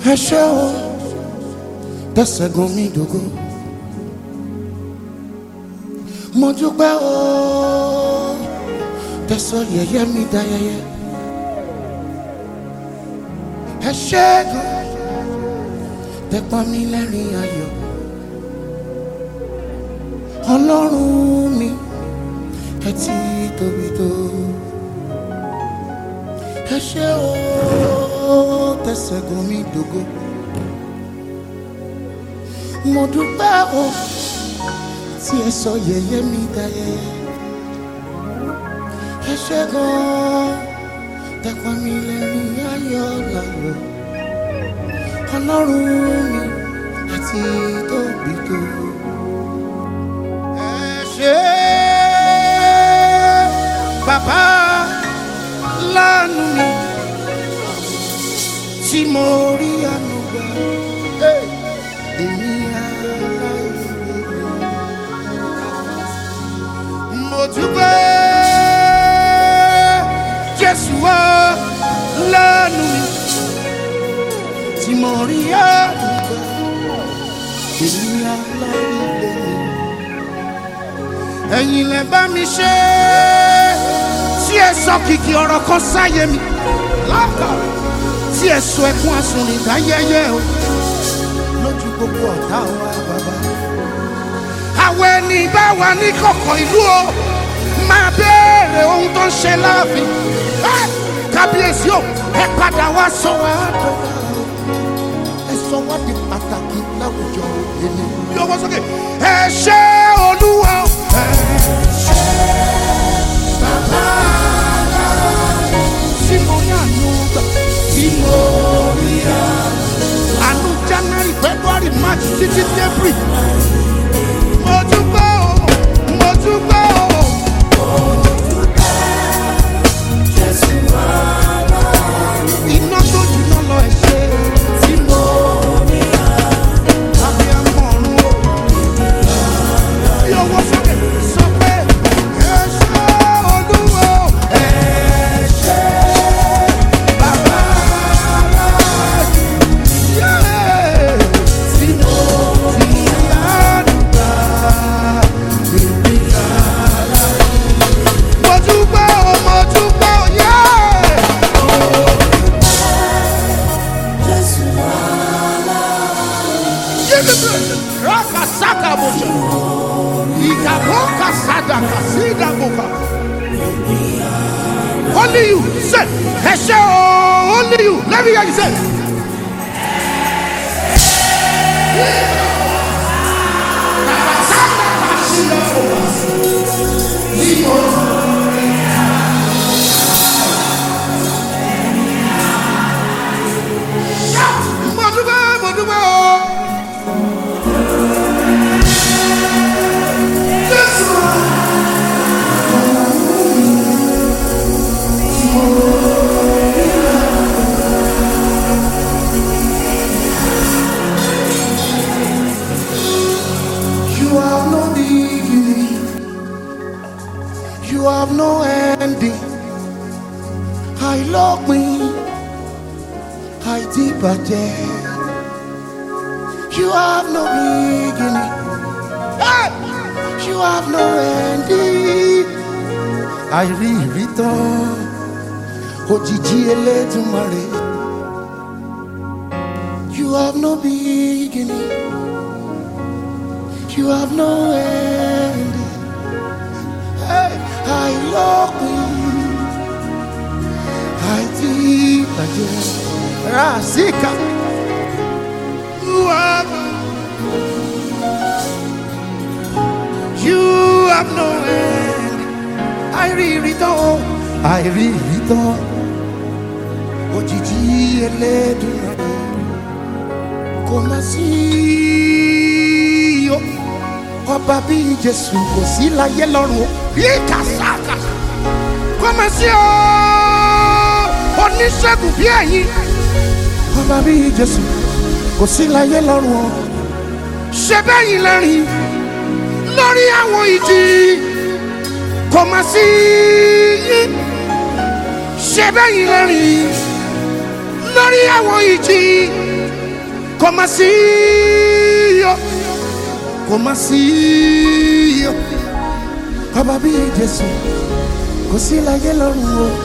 ẹ ṣé o tẹ̀sẹ̀gùn mi dògo. Mo dúpẹ́ o tẹ̀sọ̀ yẹ̀yẹ́ mi dayẹyẹ. Ẹ ṣé gan tẹ̀pá mi lẹ́rìn ayọ̀. Ọlọ́run mi ẹ ti tóbi tó. Ẹ ṣé o tẹ̀sẹ̀gùn mi dògo. Mo dúpẹ́ o tí ẹ sọ yẹ̀yẹ́ mi dayẹyẹ. Ẹ ṣé gan tẹ̀pá mi lẹ́rìn ayọ̀ láyọ̀. Ọlọ́run mi ẹ ti tóbi tó. Ẹ ṣé bàbá lánàá mi tí mo rí àánú gbà. Èmi aláìlè mo dúpẹ́ Jésù wá lánàá mi tí mo rí àánú gbà. Èmi aláìlè ẹ̀yin lẹ bá mi ṣe tí ẹ sọ kìkì ọ̀rọ̀ kan sáyé mi lákàá tí ẹ sọ ẹkún asùnrin dáyẹyẹ o lójú gbogbo ọ̀tá wa bàbá. Àwọn ẹni bá wà ní kọ̀kọ̀ ìlú o máa béèrè ohun tó ń ṣe láàfin. Kábíyèsí o ẹ padà wá sọ wá dọ̀gba ẹ sọ wá di pàtàkì láwùjọ èmi. Yọwọ́ sókè ẹ ṣé Olúwa o. Ẹ ṣé bàbá tí mo ní àánú gbà. Tí mo rí àánú January, February, March títí April. Mo dúpẹ́ o, mo dúpẹ́ o. Jésù wá iná tó jìnnà lọ ẹ ṣé. Tí mo rí àbí amọ̀run o. Yọwọ́ sókè sọ pé ẹ ṣé Olúwa o. Ẹ ṣé bàbá tí mo rí àánú gbà. Mo dúpẹ́ o, mo dúpẹ́ o, Raka saka bocha, ikaboka sadaka sida boka. Only you say, ẹ ṣé o, only you. Let me hear you say. Mo dúpẹ́ o. You have no beginning, you have no ending. Àìlópin, àìdíbàjẹ́. You have no beginning, hey! You have no ending. Àìrí ìrítàn, òjìji Elédùmarè. You have no beginning, you have no ending. Hey! Àìlópin, àìdíbàjẹ́. Rasika. You have no end. Àìrí ìrítàn, àìrí ìrítàn, òjìji Elédùmarè. Kò má sí o, ọba bí Jésù kò sí láyé lọ́run o. Yíká sáàkà. Kò má sí o, oníṣègùn bí ẹ̀yin. Ọba bí Jésù kò sí láyé lọ́run o. Ṣé bẹ́yìn lẹ́rìn lórí àwọn ìjì? Kò má sí yín. Ṣé bẹ́yìn lẹ́rìn lórí àwọn ìjì? Kò mà sí o, kò mà sí o. Ọba bí Jésù kò sí láyé lọ́run o.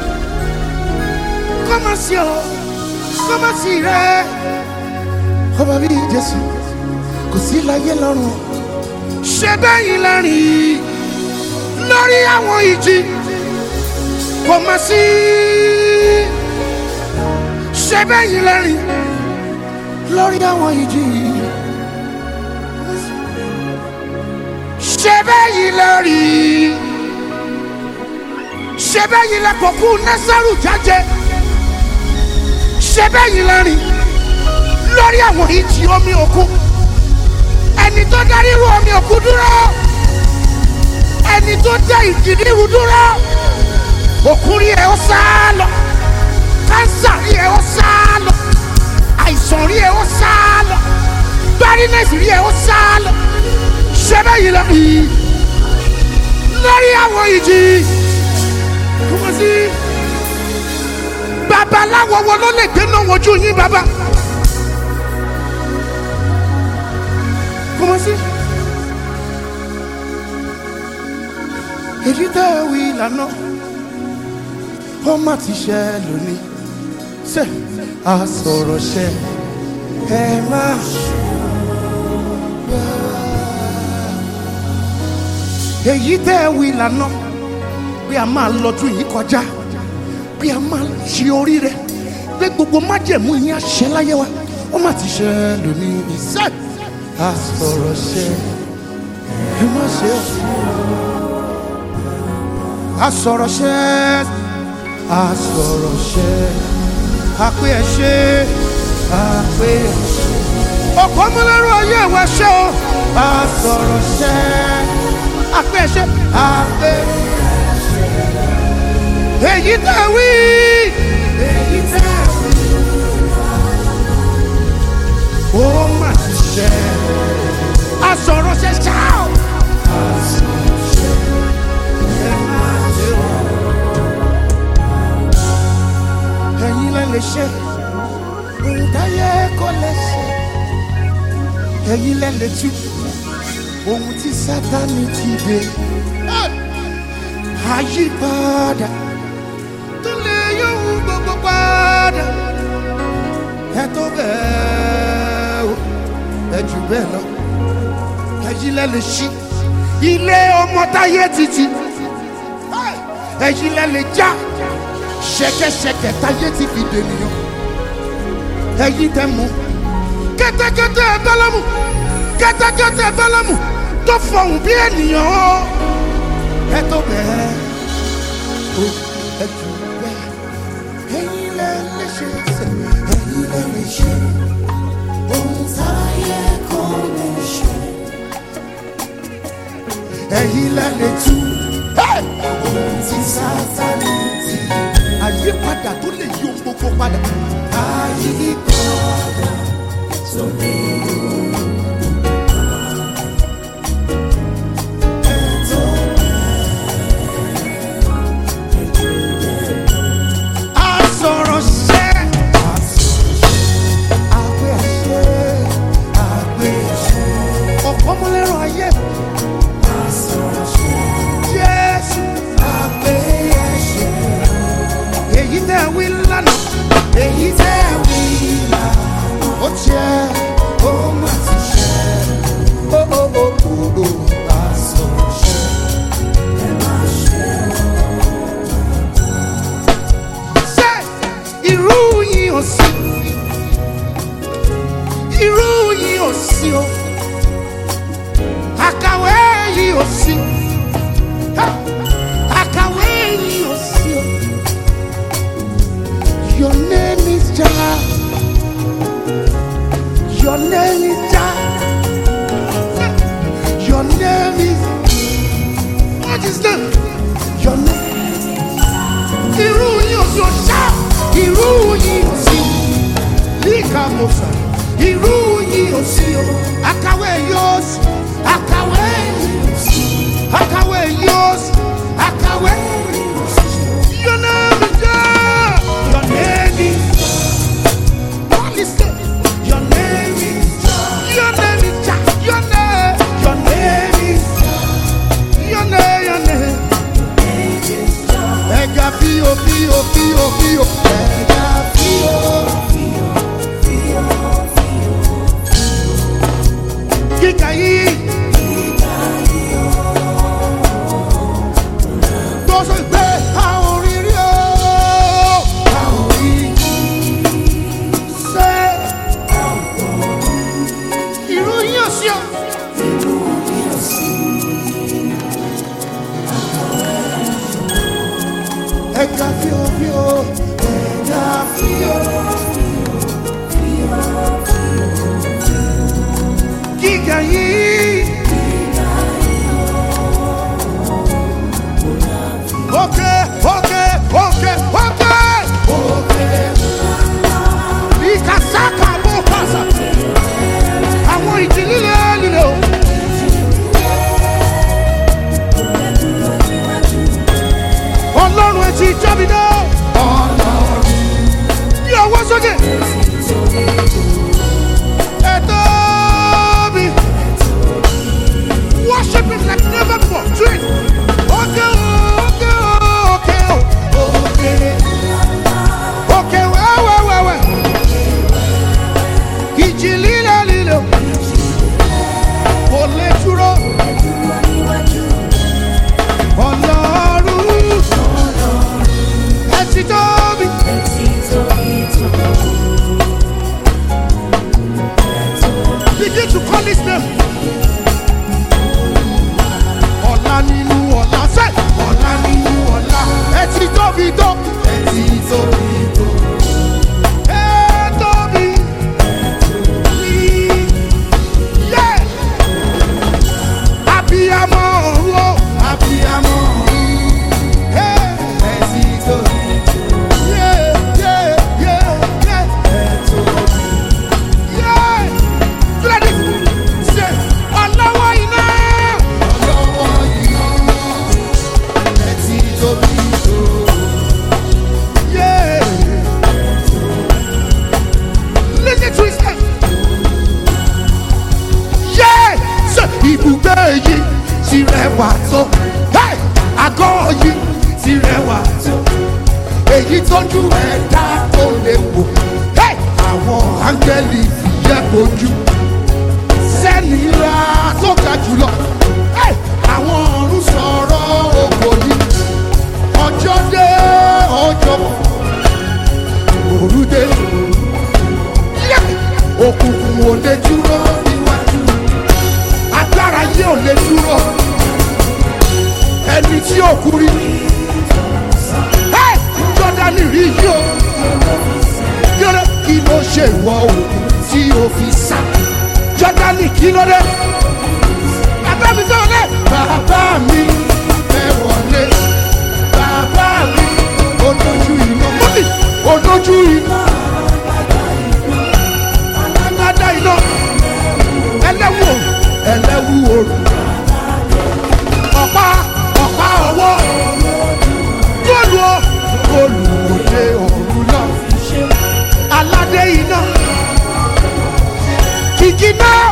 Kò mà sí o, kò mà sí rẹ̀. Ọba bí Jésù kò sí láyé lọ́run o. Ṣé bẹ́yìn lẹ́rìn lórí àwọn ìjì? Kò mà sí. Ṣé bẹ́yìn lẹ́rìn lórí àwọn ìjì? Ṣé bẹ́yìn lẹ́rìn? Ṣé bẹ́yìn lẹ́kọ̀ọ́kú Násárù jáde? Ṣé bẹ́yìn lẹ́rìn lórí àwọn ìjì omi òkun? Ẹni tó darí ru omi òkun dúró, ẹni tó dá ìjì ríru dúró, òkun rí ẹ ó sá lọ, kánsà rí ẹ ó sá lọ, àìsàn rí ẹ ó sá lọ, barrenness rí ẹ ó sá lọ. Ṣé bẹ́yìn lẹ́rìn lórí àwọn ìjì? Kò sí. Babaláwo wo ló lè gbéná wojú yín bàbá? Kò sí. Èyí tẹ́ ẹ wí lánà ó má ti ṣẹ lónìí. Ṣé àsọ̀rọ̀ ṣẹ ẹ má èyí tẹ́ ẹ wí lánà bí a máa lọ́dún yìí kọjá, bí a máa ṣe orí rẹ̀, bí gbogbo májẹ̀mú yín àṣẹ láyé wa ó má ti ṣẹ lónìí. Ṣé àsọ̀rọ̀ ṣẹ ẹ má ṣe àsọ̀rọ̀ ṣẹ àsọ̀rọ̀ ṣẹ àpé ẹ ṣe àpé ẹ ṣe ọkọ̀ ọmọlẹ́rú ayé wa ṣe o. Àsọ̀rọ̀ ṣẹ àpé ẹ ṣe àpé ẹ ṣe èyí tẹ́ wí èyí tẹ́ wí ó mà ti ṣẹ. Àsọ̀rọ̀ ṣẹ ṣáà o. Àsọ̀rọ̀ ṣẹ ẹ má ṣe o. Ẹ̀yin lẹ lè ṣe ohun táyé kò lè ṣe. Ẹ̀yin lẹ lè tú ohun tí Sátánì ti dè. Àyípadà tó lè yọ ohun gbogbo padà. Ẹ tó bẹ́ẹ̀ o, ẹ jù bẹ́ẹ̀ lọ. Ẹ̀yin lẹ lè ṣí ilé ọmọ táyé títí. Ẹ̀yin lẹ lè já ṣẹ̀kẹ̀ṣẹ̀kẹ̀ táyé ti fi dènìyàn. Ẹ̀yin tẹ́ mú kẹ́tẹ́kẹ́tẹ́ Bálámù, kẹ́tẹ́kẹ́tẹ́ Bálámù tó fọhùn bí ènìyàn o. Ẹ tó bẹ́ẹ̀ o, ẹ jù bẹ́ẹ̀. Ẹ̀yin lẹ lè ṣe ẹsẹ̀, ẹ̀yin lẹ lè ṣe ohun táyé kò lè ṣe. Ẹ̀yin lẹ lè tú ohun tí Sátánì ti dè. Àyípadà tó lè yí ohun gbogbo padà. Àyípadà tó lè yí ohun gbogbo padà. Àsọ̀rọ̀ ṣẹ àpé àṣẹ àpé àṣẹ ọ̀pọ̀ ọmọlẹ́rọ ayé. Àsọ̀rọ̀ ṣẹ Jésù àpé àṣẹ èyí tẹ́ wí lánàá, èyí tẹ́ wí lánàá ó jẹ́ ó má ti ṣẹ. Ó àsọ̀rọ̀ ṣẹ ẹ má ṣe. Ṣé irú yìí ò sí, irú yìí ò sí o, àkàwé yìí ò sí, àkàwé yìí ò sí o. Your name is Jah. Your name is Jah. Your name is what is that? Your name. Irú yìí ò sí o ṣá. Irú yìí ò sí. Líka mọ̀sá. Irú yìí ò sí o. Àkàwé yóò sí. Àkàwé yóò sí. Àkàwé yóò sí. Àkàwé yóò sí. Your name is Jah. Your name is. Your name ẹja fíofíò ẹja fíò. Gíga yìí. Okay. Ikasaka mokasa. Àwọn ìjì líle líle o. Ọlọ́run ẹ ti jọ́ mi náà. Ọlọ́run. Bí ọwọ́ sókè. Ẹ tóbi. Worship him like never before. Do it. Okay. Well. Ìjì líle líle. Kò lè dúró. Ọlọ́run. Ẹ ti tóbi. Begin to call his name. Ọ̀la nínú ọ̀la sẹ́. Ọ̀la nínú ọ̀la. Ẹ ti tóbi tó. Ẹ ti tóbi tó. Ẹ tóbi. Yeah. Abiyamọ ọ̀run o. Abiyamọ ọ̀run. Ẹ ti tóbi tó. Yeah. Ẹ tóbi. Yeah. Look at this. Say, ọlọ́wọ́ iná. Ọlọ́wọ́ iná. Ẹ ti tóbi tó. Yeah. Listen to his name. Yeah. Say, ibùgbé yìí ti rẹwà tó. Hey. Àgọ́ yìí ti rẹwà tó. Èyí tójú ẹ̀dá tó lè wò. Hey. Àwọn áńgẹ́lì fìyẹ́ bojú. Sẹ́ni ra tó ga jùlọ. Hey. Àwọn ọ̀run sọ̀rọ̀ ògo yìí. Ọjọ́ dé ọjọ́ bọ̀. Òru dé. Òkùnkùn ò lè dúró níwájú. Agbára yìí ò lè dúró. Ẹni tí ò kú rí. Jọ́dánì rí yìí o. Yọ̀rọ̀ kí ló ṣe ìwọ òkú tí o fi sá? Jọ́dánì kí ló dé? Bàbá mi tó lé. Bàbá mi fẹ́ wọlé. Bàbá mi olójú iná. Mọ́tì olójú iná. Alágbádá iná. Ẹlẹ́wù òru. Ọ̀pá ọwọ́. Góòlù òde òru náà. Aládé iná. Kìkì náà.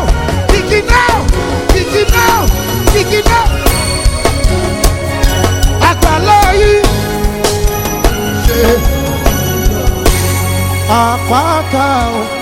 Àgbàlá yìí. Ṣé àpáta o.